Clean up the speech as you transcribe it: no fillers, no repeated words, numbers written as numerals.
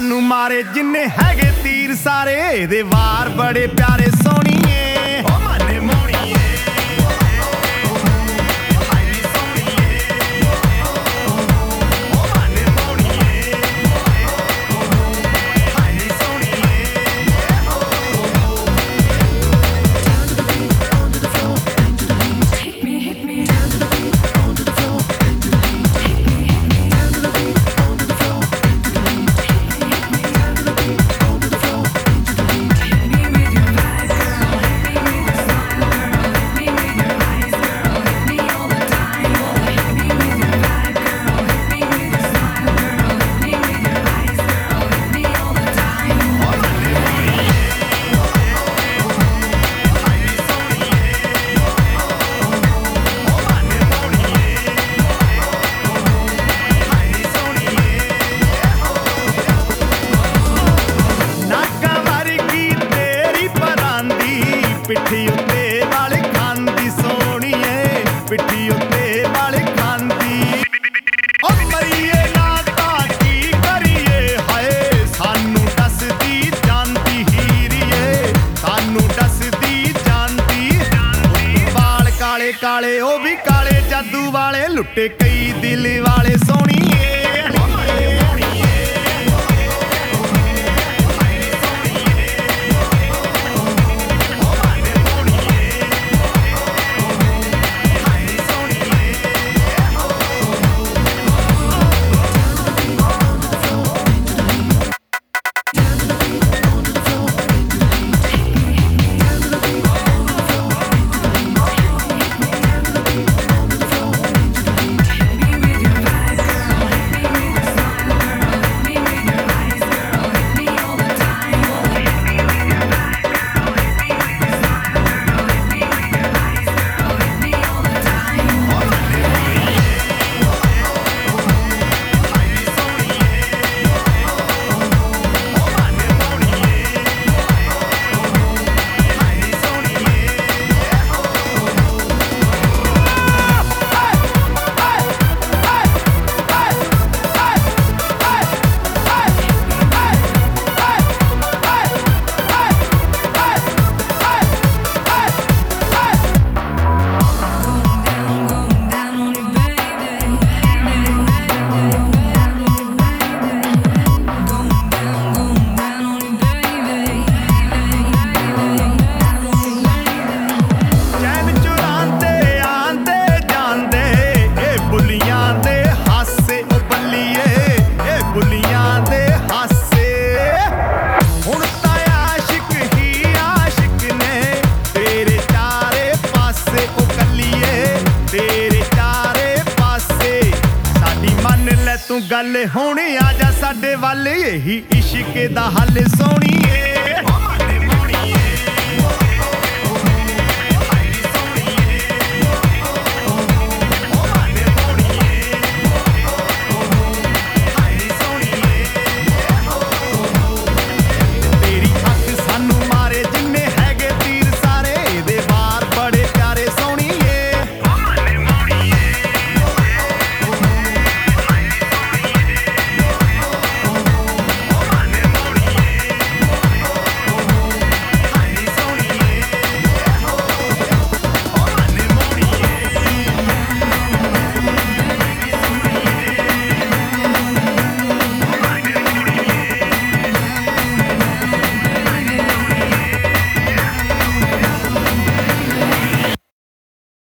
सानू मारे जिन्ने हैगे तीर सारे दे वार बड़े प्यारे सोहणीए ओ माने मोहणीए पिट्ठी उत्ते वाल खांदी सोहणीए पिट्ठी उत्ते वाल खांदी ओ मरीए ना तां की करिए हाय सानू दसदी जानदी हीरीए सानू दसदी जानदी वाल काले काले ओ भी काले जादू वाले लुट्टे कई दिल वाले सोहणीए तू गल होने आ जा साडे वाले यही इश्क दा हल सोहणी